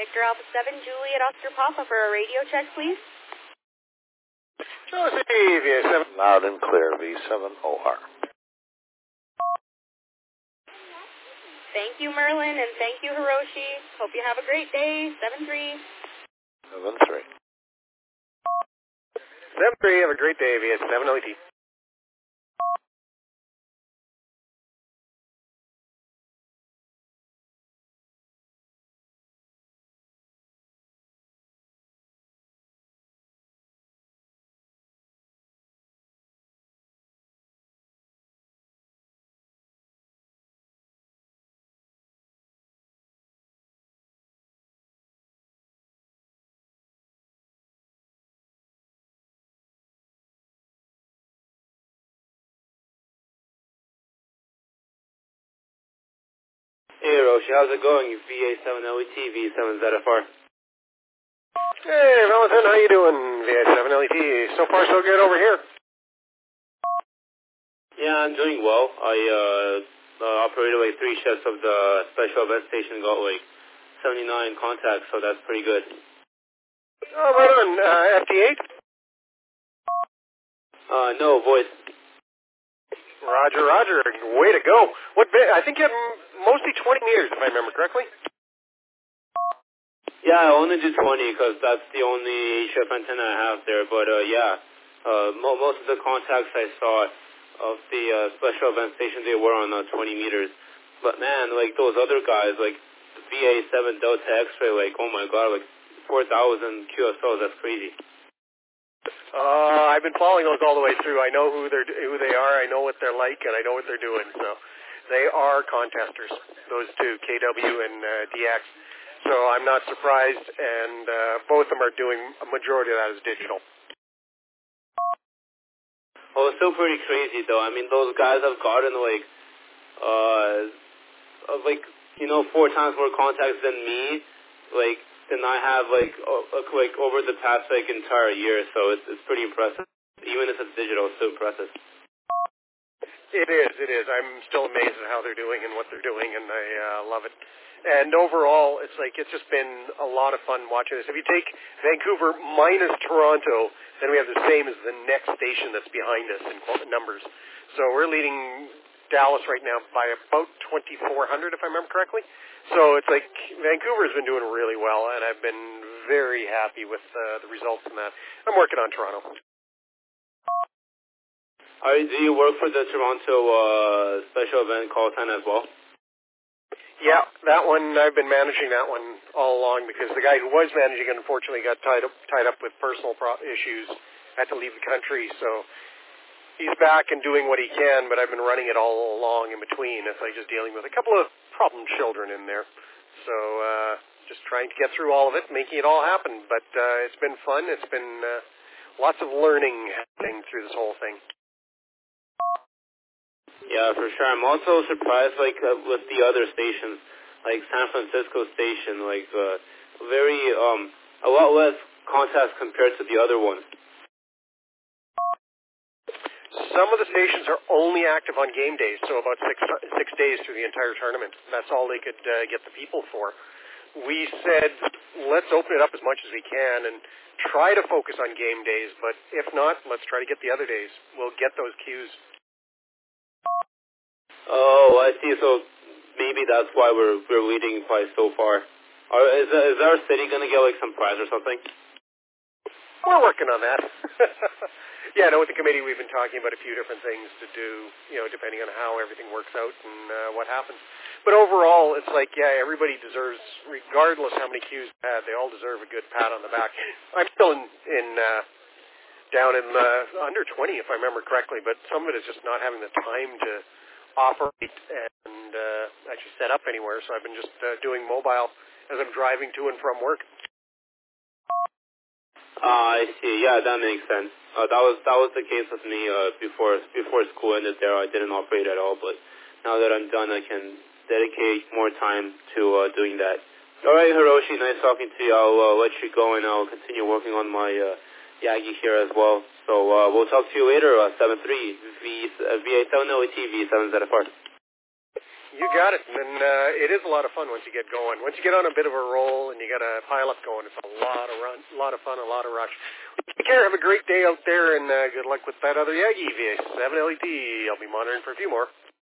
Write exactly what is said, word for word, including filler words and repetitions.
Victor Alpha seven, Juliet Oscar Papa for a radio check, please. Joseph, V A seven. Loud and clear, V seven O R. Thank you, Merlin, and thank you, Hiroshi. Hope you have a great day. seven three. seven three. seven three, have a great day, V A seven L E T. Hey Hiroshi, how's it going? V A seven L E T, V seven Z F R. Hey Valentin, how you doing, V A seven L E T? So far so good over here. Yeah, I'm doing well. I uh, uh, operated like three shifts of the special event station, got like seventy-nine contacts, so that's pretty good. Oh, right on. Uh, F T eight? Uh, no, voice. Roger, Roger. Way to go. What? I think you had mostly twenty meters, if I remember correctly. Yeah, I only do twenty because that's the only H F antenna I have there. But uh, yeah, uh, mo most of the contacts I saw of the uh, special event station, they were on uh, twenty meters. But man, like those other guys, like the V A seven Delta X-ray, like oh my god, like four thousand Q S Os, that's crazy. Uh, I've been following those all the way through. I know who they're who they are. I know what they're like, and I know what they're doing. So they are contesters. Those two, K W and uh, D X. So I'm not surprised, and uh, both of them are doing a majority of that is digital. Oh, it's still pretty crazy though. I mean, those guys have gotten like, uh, uh, like you know, four times more contacts than me. Like. Than I have like uh, like over the past like entire year, so it's it's pretty impressive. Even if it's digital, it's still impressive. It is, it is. I'm still amazed at how they're doing and what they're doing, and I uh, love it. And overall, it's like it's just been a lot of fun watching this. If you take Vancouver minus Toronto, then we have the same as the next station that's behind us in numbers. So we're leading Dallas right now by about twenty-four hundred, if I remember correctly. So it's like Vancouver's been doing really well, and I've been very happy with uh, the results in that. I'm working on Toronto. Are, do you work for the Toronto uh, special event call sign as well? Yeah, that one, I've been managing that one all along because the guy who was managing it unfortunately got tied up, tied up with personal pro- issues, had to leave the country, so he's back and doing what he can, but I've been running it all along in between. It's like just dealing with a couple of problem children in there. So uh, just trying to get through all of it, making it all happen. But uh, it's been fun. It's been uh, lots of learning happening through this whole thing. Yeah, for sure. I'm also surprised, like, uh, with the other stations, like San Francisco station, like, uh, very, um, a lot less contacts compared to the other ones. Some of the stations are only active on game days, so about six six days through the entire tournament. That's all they could uh, get the people for. We said, let's open it up as much as we can and try to focus on game days, but if not, let's try to get the other days. We'll get those queues. Oh, I see. So maybe that's why we're we're leading by so far. Are, is, is our city going to get, like, some prize or something? We're working on that. Yeah, no, with the committee we've been talking about a few different things to do, you know, depending on how everything works out and uh, what happens. But overall, it's like, yeah, everybody deserves, regardless how many queues they have, they all deserve a good pat on the back. I'm still in, in uh, down in uh, under twenty, if I remember correctly, but some of it is just not having the time to operate and uh, actually set up anywhere, so I've been just uh, doing mobile as I'm driving to and from work. Ah, uh, I see. Yeah, that makes sense. Uh, that was that was the case with me uh, before before school ended. There, I didn't operate at all. But now that I'm done, I can dedicate more time to uh, doing that. All right, Hiroshi, nice talking to you. I'll uh, let you go, and I'll continue working on my uh, Yagi here as well. So uh, we'll talk to you later. Uh, seven three V uh, V A seven O T V seven Z F R. You got it. And then uh, it is a lot of fun once you get going. Once you get on a bit of a roll and you got a pile up going, it's a lot of run, a lot of fun, a lot of rush. Take care. Have a great day out there, and uh, good luck with that other Yagi V seven L E T. I'll be monitoring for a few more.